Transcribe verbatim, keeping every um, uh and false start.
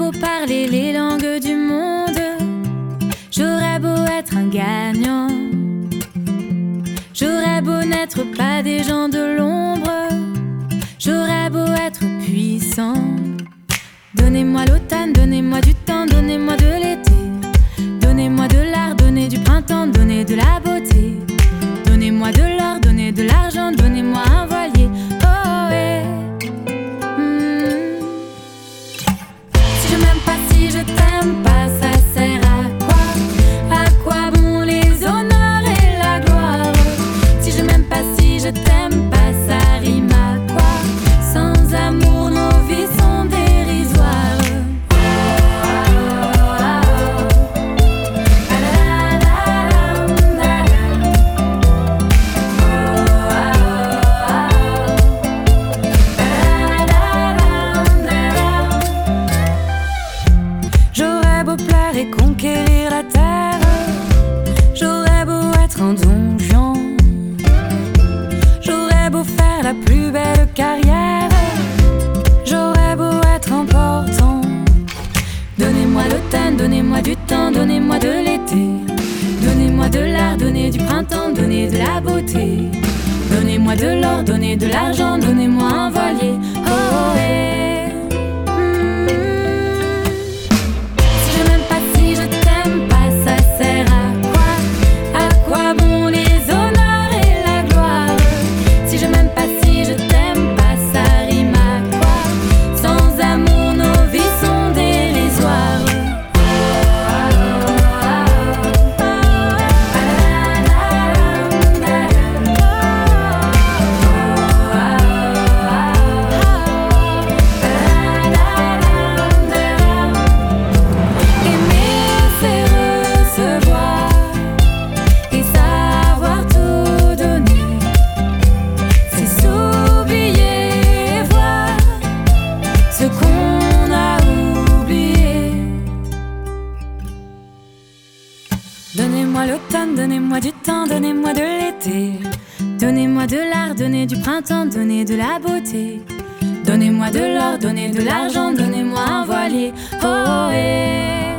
beau parler les langues du monde, j'aurais beau être un gagnant, j'aurais beau n'être pas des gens de l'ombre, j'aurais beau être puissant. Donnez-moi l'automne, donnez-moi du temps, donnez-moi de l'été, donnez-moi de l'art, donnez du printemps, donnez de la beauté, donnez-moi de l'or, donnez de l'argent, donnez-moi un voilier. Oh ouais. Si je m'aime pas, si je t'aime pas, ça sert à quoi? À quoi bon les honneurs et la gloire? Si je m'aime pas, si je t'aime pas, ça rime à quoi? Sans amour, nos vies sont dérisoires. J'aurais beau plaire et conquérir la terre, j'aurais beau être un donjon, j'aurais beau faire la plus belle carrière, j'aurais beau être important. Donnez-moi l'automne, donnez-moi du temps, donnez-moi de l'été, donnez-moi de l'art, donnez du printemps, donnez de la beauté, donnez-moi de l'or, donnez de l'argent, donnez-moi un voilier. Oh yeah. Donnez-moi l'automne, donnez-moi du temps, donnez-moi de l'été, donnez-moi de l'art, donnez du printemps, donnez de la beauté, donnez-moi de l'or, donnez de l'argent, donnez-moi un voilier. Oh, oh, eh.